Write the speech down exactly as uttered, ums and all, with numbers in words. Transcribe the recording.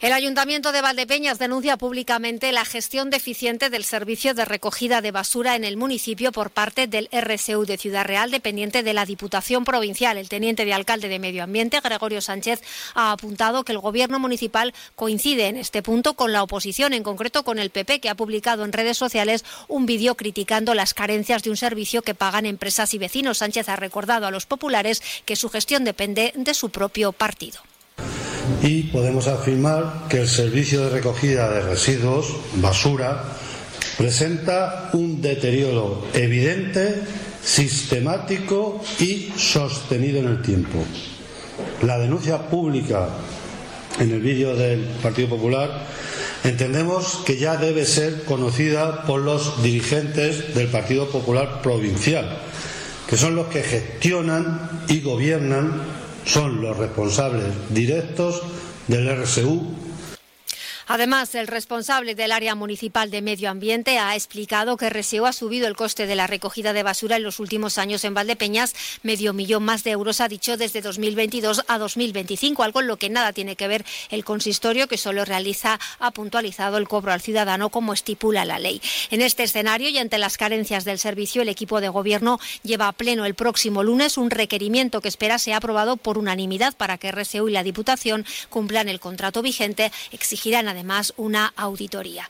El Ayuntamiento de Valdepeñas denuncia públicamente la gestión deficiente del servicio de recogida de basura en el municipio por parte del R S U de Ciudad Real, dependiente de la Diputación Provincial. El teniente de alcalde de Medio Ambiente, Gregorio Sánchez, ha apuntado que el Gobierno municipal coincide en este punto con la oposición, en concreto con el P P, que ha publicado en redes sociales un vídeo criticando las carencias de un servicio que pagan empresas y vecinos. Sánchez ha recordado a los populares que su gestión depende de su propio partido. Y podemos afirmar que el servicio de recogida de residuos, basura, presenta un deterioro evidente, sistemático y sostenido en el tiempo. La denuncia pública en el vídeo del Partido Popular entendemos que ya debe ser conocida por los dirigentes del Partido Popular Provincial, que son los que gestionan y gobiernan, son los responsables directos del R S U. Además, el responsable del área municipal de Medio Ambiente ha explicado que R S U ha subido el coste de la recogida de basura en los últimos años en Valdepeñas, medio millón más de euros, ha dicho, desde dos mil veintidós a dos mil veinticinco, algo en lo que nada tiene que ver el consistorio, que solo realiza, ha puntualizado, el cobro al ciudadano como estipula la ley. En este escenario y ante las carencias del servicio, el equipo de gobierno lleva a pleno el próximo lunes un requerimiento que espera sea aprobado por unanimidad para que R S U y la Diputación cumplan el contrato vigente. Exigirán además una auditoría.